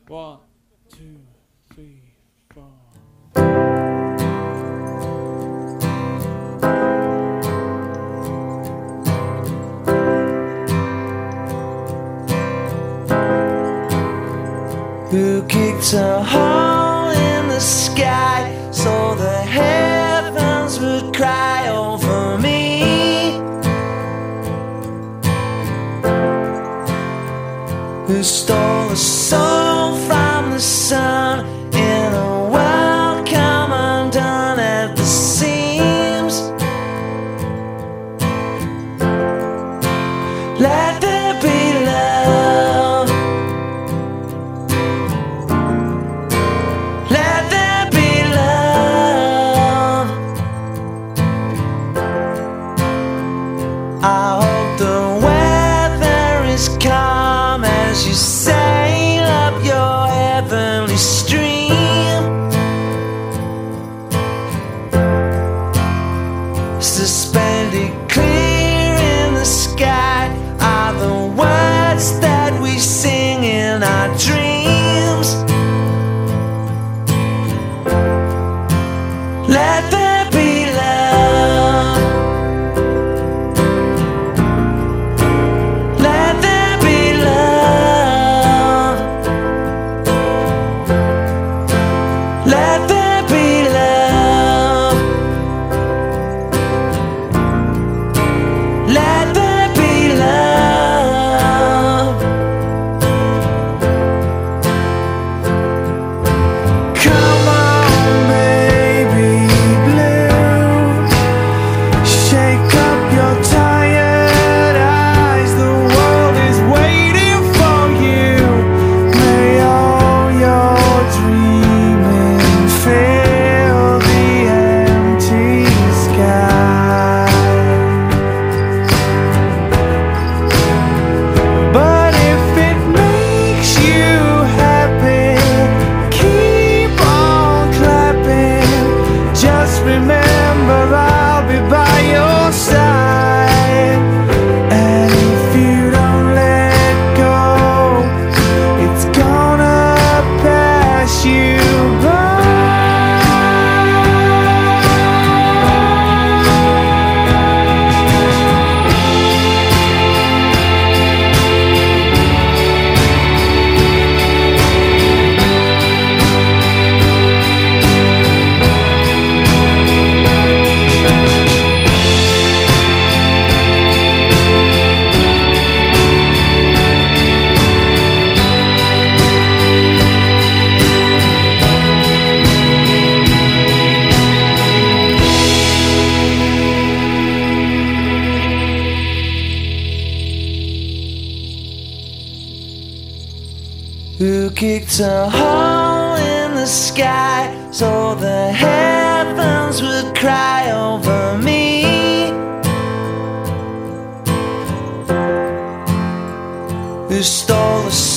One, two, three, four. Who kicked a hole in the sky so the heavens would cry over me? Who stole a soul from the sun in a world come undone at the seams? Let there be love. Let there be love. I hope the weather is calm as you sail up your heavenly stream. Suspended clear in the sky are the words that we sing in our dreams. Let there be love. Let there be love. Let there be love. Let there be love. Come on, baby blue. Shake up your tired eyes. The world is waiting for you. May all your dreaming fill the empty sky. But if it makes you happy, keep on clapping. Just remember I'll be by your side. And if you don't let go, it's gonna pass you by. Who kicked a hole in the sky so the heavens would cry over me? Who stole the